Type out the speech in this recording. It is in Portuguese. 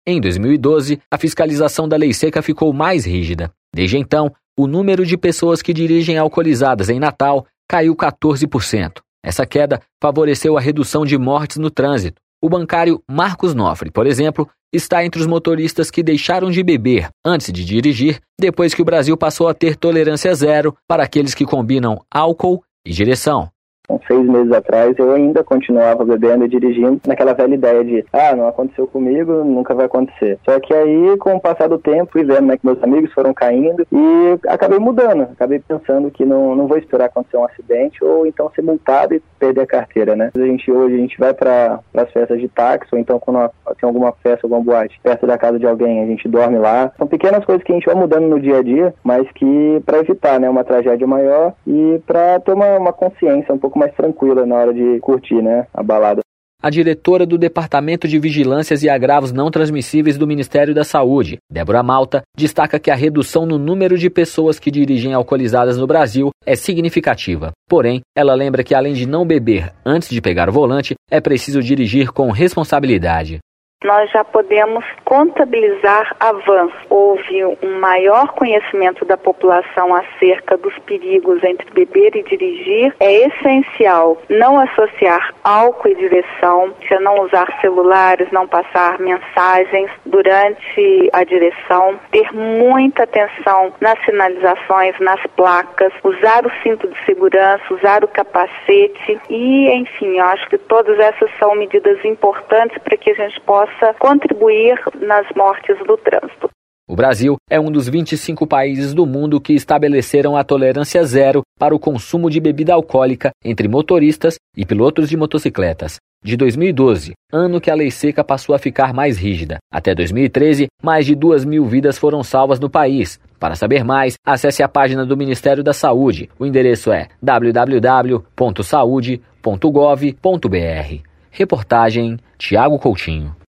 Em 2012, a fiscalização da lei seca ficou mais rígida. Desde então, o número de pessoas que dirigem alcoolizadas em Natal caiu 14%. Essa queda favoreceu a redução de mortes no trânsito. O bancário Marcos Nofre, por exemplo, está entre os motoristas que deixaram de beber antes de dirigir, depois que o Brasil passou a ter tolerância zero para aqueles que combinam álcool e direção. 6 meses atrás, eu ainda continuava bebendo e dirigindo naquela velha ideia de não aconteceu comigo, nunca vai acontecer. Só que aí, com o passar do tempo, fui vendo que meus amigos foram caindo e acabei mudando. Acabei pensando que não vou esperar acontecer um acidente ou então ser multado e perder a carteira, né? Hoje a gente vai para as festas de táxi ou então quando tem alguma festa, alguma boate perto da casa de alguém, a gente dorme lá. São pequenas coisas que a gente vai mudando no dia a dia, mas que para evitar, né, uma tragédia maior e para ter uma consciência um pouco mais tranquila na hora de curtir, né, a balada. A diretora do Departamento de Vigilâncias e Agravos Não Transmissíveis do Ministério da Saúde, Débora Malta, destaca que a redução no número de pessoas que dirigem alcoolizadas no Brasil é significativa. Porém, ela lembra que além de não beber antes de pegar o volante, é preciso dirigir com responsabilidade. Nós já podemos contabilizar avanços. Houve um maior conhecimento da população acerca dos perigos entre beber e dirigir. É essencial não associar álcool e direção, não usar celulares, não passar mensagens durante a direção, ter muita atenção nas sinalizações, nas placas, usar o cinto de segurança, usar o capacete e, enfim, eu acho que todas essas são medidas importantes para que a gente possa contribuir nas mortes do trânsito. O Brasil é um dos 25 países do mundo que estabeleceram a tolerância zero para o consumo de bebida alcoólica entre motoristas e pilotos de motocicletas. De 2012, ano que a lei seca passou a ficar mais rígida, até 2013, mais de 2.000 vidas foram salvas no país. Para saber mais, acesse a página do Ministério da Saúde. O endereço é www.saude.gov.br. Reportagem Tiago Coutinho.